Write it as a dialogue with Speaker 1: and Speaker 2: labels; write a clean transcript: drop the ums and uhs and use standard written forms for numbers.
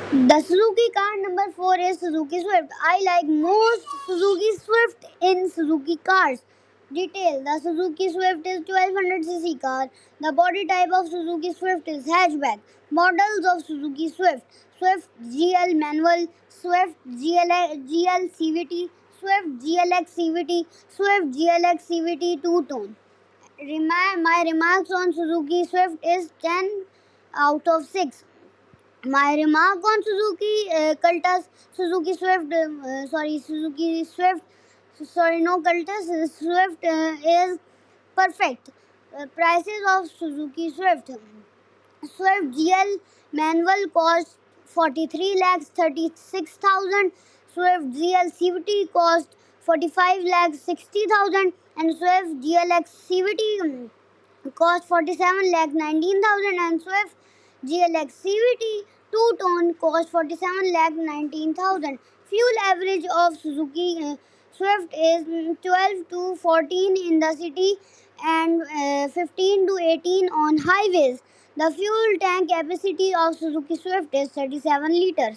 Speaker 1: The Suzuki car number 4 is Suzuki Swift. I like most Suzuki Swift in Suzuki cars. Detail: the Suzuki Swift is 1200cc car. The body type of Suzuki Swift is hatchback. Models of Suzuki Swift: Swift GL manual, Swift GL CVT, Swift GLX CVT, Swift GLX CVT two-tone. My remarks on Suzuki Swift is 10 out of 6. My remark on Suzuki Cultus, Suzuki Swift, Suzuki Swift, sorry, no Cultus, Swift is perfect. Prices of Suzuki Swift. Swift GL manual cost 43 lakhs 36,000. Swift GL CVT cost 45 lakhs 60,000, and Swift GLX CVT cost 47 lakh 19,000, and Swift GLX CVT two-tone cost 47 lakh 19,000. Fuel average of Suzuki Swift is 12 to 14 in the city and 15 to 18 on highways. The fuel tank capacity of Suzuki Swift is 37 liters.